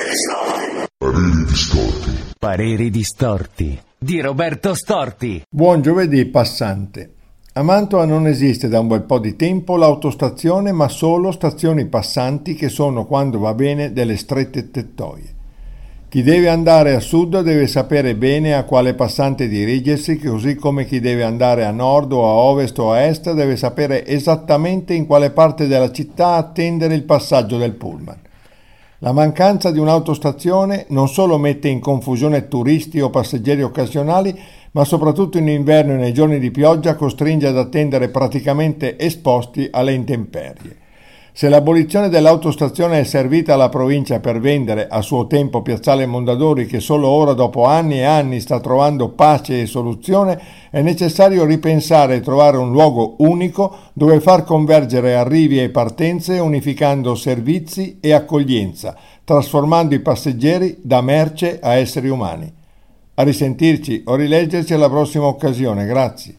Pareri distorti. Pareri distorti di Roberto Storti. Buon giovedì passante. A Mantova non esiste da un bel po' di tempo l'autostazione, ma solo stazioni passanti che sono, quando va bene, delle strette tettoie. Chi deve andare a sud deve sapere bene a quale passante dirigersi, così come chi deve andare a nord o a ovest o a est deve sapere esattamente in quale parte della città attendere il passaggio del pullman. La mancanza di un'autostazione non solo mette in confusione turisti o passeggeri occasionali, ma soprattutto in inverno e nei giorni di pioggia costringe ad attendere praticamente esposti alle intemperie. Se l'abolizione dell'autostazione è servita alla provincia per vendere a suo tempo Piazzale Mondadori, che solo ora dopo anni e anni sta trovando pace e soluzione, è necessario ripensare e trovare un luogo unico dove far convergere arrivi e partenze unificando servizi e accoglienza, trasformando i passeggeri da merce a esseri umani. A risentirci o rileggerci alla prossima occasione, grazie.